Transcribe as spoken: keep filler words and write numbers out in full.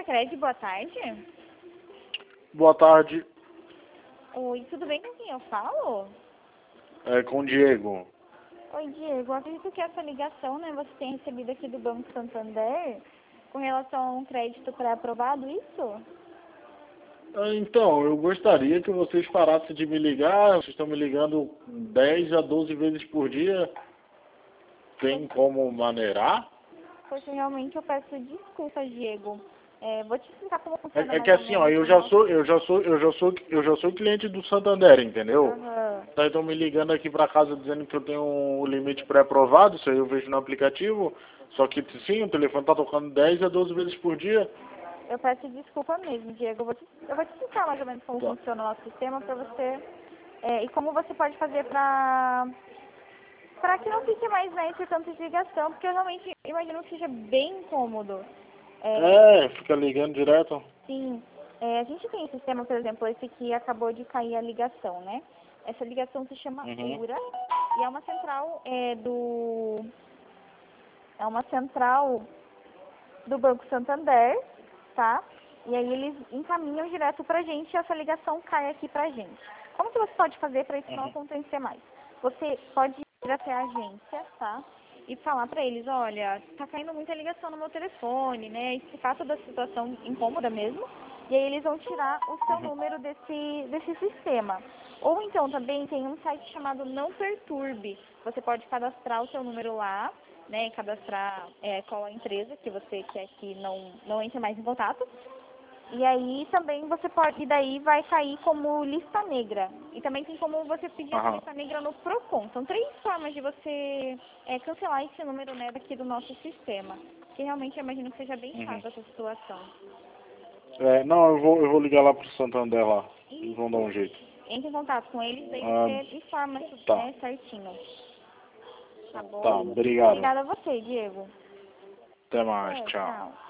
Tancredi, boa tarde. Boa tarde, Oi, tudo bem com quem eu falo? é com o Diego. Oi, Diego, eu acredito que essa ligação, né, você tem recebido aqui do Banco Santander com relação a um crédito pré-aprovado, isso? Ah, Então, eu gostaria que vocês parassem de me ligar. Vocês estão me ligando dez a doze vezes por dia. Tem como maneirar? Poxa, realmente eu peço desculpas, Diego. É, vou te explicar como funciona É, é que mais ou assim, ó, menos eu o já nosso... sou, eu já sou, eu já sou, eu já sou cliente do Santander, entendeu? Aham. Daí estão me ligando aqui pra casa dizendo que eu tenho um limite pré-aprovado. Isso aí eu vejo no aplicativo. Só que sim, o telefone tá tocando dez a doze vezes por dia. Eu peço desculpa mesmo, Diego. Eu vou te, eu vou te explicar mais ou menos como Tá. funciona o nosso sistema para você... é, e como você pode fazer para... Para que não fique mais, né, esse tanto de ligação, porque eu realmente imagino que seja bem incômodo. É, É, fica ligando direto. sim, é, a gente tem um sistema, por exemplo, esse que acabou de cair a ligação, né? Essa ligação se chama Uhum. URA e é uma central é, do... É uma central do Banco Santander, tá? E aí eles encaminham direto pra gente e essa ligação cai aqui pra gente. Como que você pode fazer para isso não Uhum. acontecer mais? Você pode ir até a agência, tá? E falar pra eles, olha, tá caindo muita ligação no meu telefone, né? Explicar toda a situação incômoda mesmo. E aí eles vão tirar o seu Uhum. número desse, desse sistema. Ou então também tem um site chamado Não Perturbe. Você pode cadastrar o seu número lá, né, cadastrar é, qual a empresa que você quer que não, não entre mais em contato. E aí também você pode, e daí vai cair como lista negra. E também tem como você pedir essa Aham. lista negra no Procon. São três formas de você é, cancelar esse número, né, daqui do nosso sistema. Que realmente eu imagino que seja bem Uhum. chata essa situação. É, não, eu vou, eu vou ligar lá pro Santander lá. Eles vão dar um Isso. jeito. Entre em contato com eles, daí Ah, você informa, tá, né, certinho. Tá tá, bom? obrigado. Obrigada a você, Diego. Até mais, É, tchau. tchau.